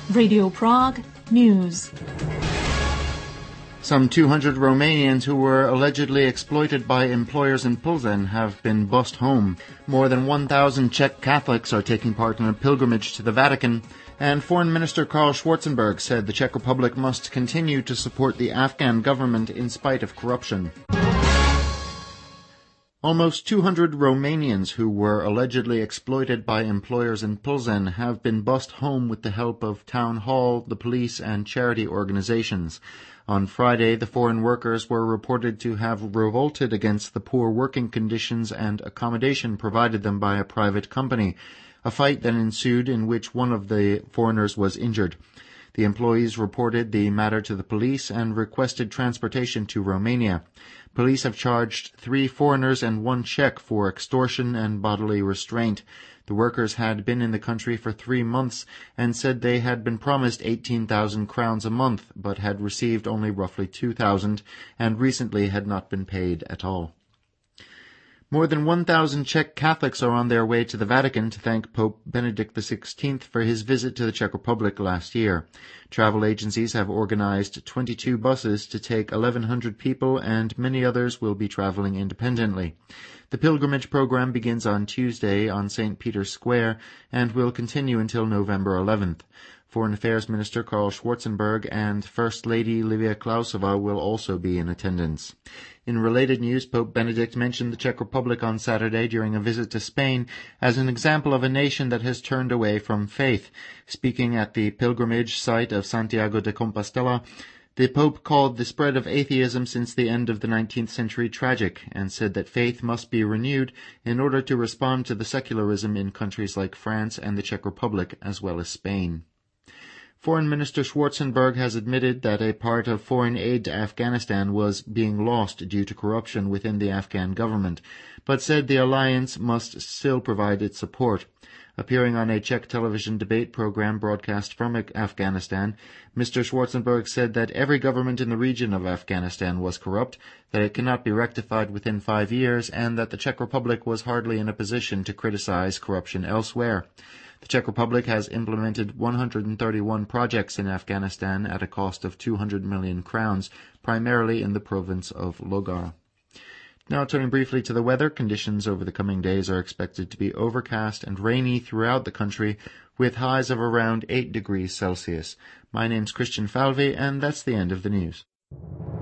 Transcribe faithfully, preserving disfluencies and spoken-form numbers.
Radio Prague News. Some two hundred Romanians who were allegedly exploited by employers in Plzeň have been bussed home. More than one thousand Czech Catholics are taking part in a pilgrimage to the Vatican, and Foreign Minister Karl Schwarzenberg said the Czech Republic must continue to support the Afghan government in spite of corruption. Almost two hundred Romanians who were allegedly exploited by employers in Plzeň have been bussed home with the help of Town Hall, the police and charity organizations. On Friday, the foreign workers were reported to have revolted against the poor working conditions and accommodation provided them by a private company, a fight then ensued in which one of the foreigners was injured. The employees reported the matter to the police and requested transportation to Romania. Police have charged three foreigners and one Czech for extortion and bodily restraint. The workers had been in the country for three months and said they had been promised eighteen thousand crowns a month, but had received only roughly two thousand, and recently had not been paid at all. More than one thousand Czech Catholics are on their way to the Vatican to thank Pope Benedict the sixteenth for his visit to the Czech Republic last year. Travel agencies have organized twenty-two buses to take eleven hundred people, and many others will be traveling independently. The pilgrimage program begins on Tuesday on Saint Peter's Square and will continue until November eleventh. Foreign Affairs Minister Karl Schwarzenberg and First Lady Livia Klausova will also be in attendance. In related news, Pope Benedict mentioned the Czech Republic on Saturday during a visit to Spain as an example of a nation that has turned away from faith. Speaking at the pilgrimage site of Santiago de Compostela, the Pope called the spread of atheism since the end of the nineteenth century tragic and said that faith must be renewed in order to respond to the secularism in countries like France and the Czech Republic as well as Spain. Foreign Minister Schwarzenberg has admitted that a part of foreign aid to Afghanistan was being lost due to corruption within the Afghan government, but said the alliance must still provide its support. Appearing on a Czech television debate program broadcast from Afghanistan, Mister Schwarzenberg said that every government in the region of Afghanistan was corrupt, that it cannot be rectified within five years, and that the Czech Republic was hardly in a position to criticize corruption elsewhere. The Czech Republic has implemented one hundred thirty-one projects in Afghanistan at a cost of two hundred million crowns, primarily in the province of Logar. Now turning briefly to the weather, conditions over the coming days are expected to be overcast and rainy throughout the country, with highs of around eight degrees Celsius. My name's Christian Falvey, and that's the end of the news.